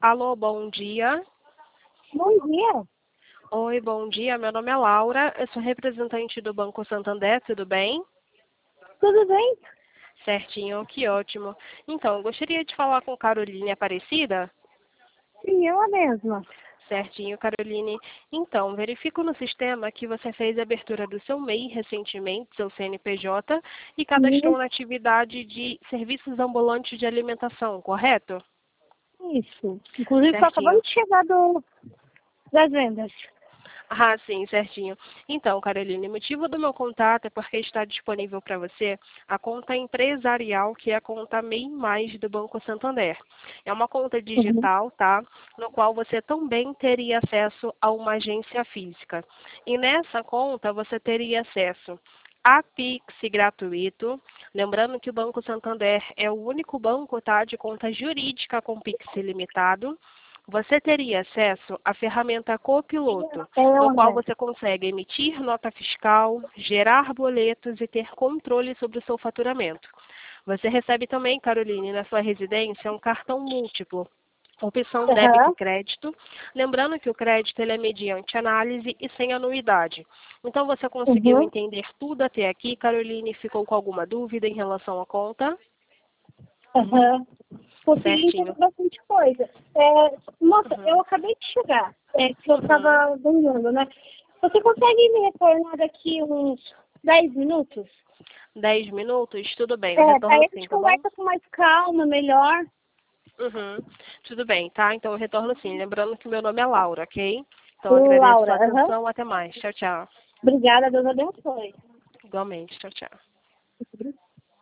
Alô, bom dia. Bom dia. Oi, bom dia. Meu nome é Laura. Eu sou representante do Banco Santander, tudo bem? Tudo bem? Certinho, que ótimo. Então, gostaria de falar com Caroline Aparecida? Sim, eu mesma. Certinho, Caroline. Então, verifico no sistema que você fez a abertura do seu MEI recentemente, seu CNPJ, e cadastrou na atividade de serviços ambulantes de alimentação, correto? Isso. Inclusive, tô Certinho. acabando de chegar das vendas. Ah, sim, certinho. Então, Caroline, o motivo do meu contato é porque está disponível para você a conta empresarial, que é a conta MEI Mais do Banco Santander. É uma conta Uhum. digital, tá? No qual você também teria acesso a uma agência física. E nessa conta você teria acesso a Pix gratuito. Lembrando que o Banco Santander é o único banco, tá, de conta jurídica com Pix ilimitado. Você teria acesso à ferramenta Copiloto, no qual Né? você consegue emitir nota fiscal, gerar boletos e ter controle sobre o seu faturamento. Você recebe também, Caroline, na sua residência, um cartão múltiplo, opção débito e Aham. crédito. Lembrando que o crédito ele é mediante análise e sem anuidade. Então, você conseguiu Uhum. entender tudo até aqui, Caroline? Ficou com alguma dúvida em relação à conta? Aham. Consegui entender Certinho. bastante coisa. Moça, Uhum. eu acabei de chegar. Que eu Uhum. estava ganhando, né? Você consegue me retornar daqui uns 10 minutos? 10 minutos? Tudo bem, eu retorno Daí a sim, gente tá bom? conversa com mais calma, melhor. Uhum. Tudo bem, tá? Então eu retorno sim. Lembrando que meu nome é Laura, ok? Então agradeço Laura, sua aham. atenção. Até mais. Tchau, tchau. Obrigada, Deus abençoe. Igualmente. Tchau, tchau.